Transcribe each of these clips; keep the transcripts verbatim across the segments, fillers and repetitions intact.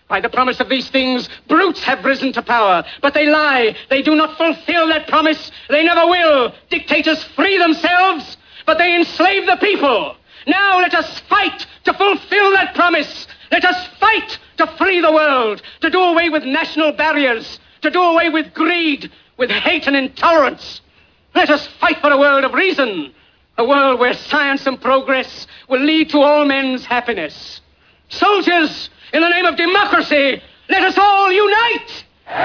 By the promise of these things, brutes have risen to power. But they lie. They do not fulfill that promise. They never will. Dictators free themselves, but they enslave the people. Now let us fight to fulfill that promise. Let us fight to free the world, to do away with national barriers, to do away with greed, with hate and intolerance. Let us fight for a world of reason, a world where science and progress will lead to all men's happiness. Soldiers, in the name of democracy, let us all unite!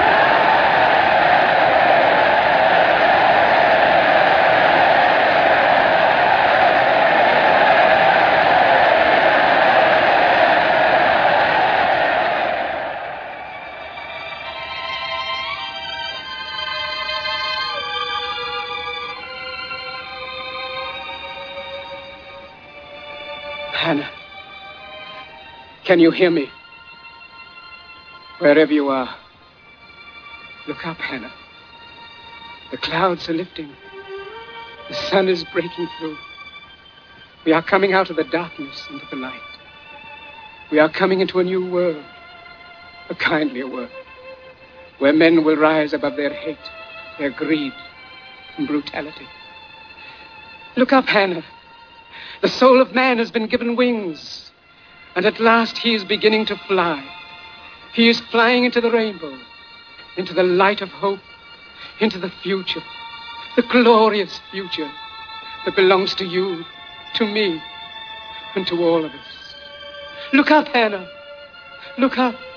Hannah, can you hear me? Wherever you are, look up, Hannah. The clouds are lifting. The sun is breaking through. We are coming out of the darkness into the light. We are coming into a new world, a kindlier world, where men will rise above their hate, their greed, and brutality. Look up, Hannah. The soul of man has been given wings, and at last he is beginning to fly. He is flying into the rainbow, into the light of hope, into the future, the glorious future that belongs to you, to me, and to all of us. Look up, Hannah. Look up.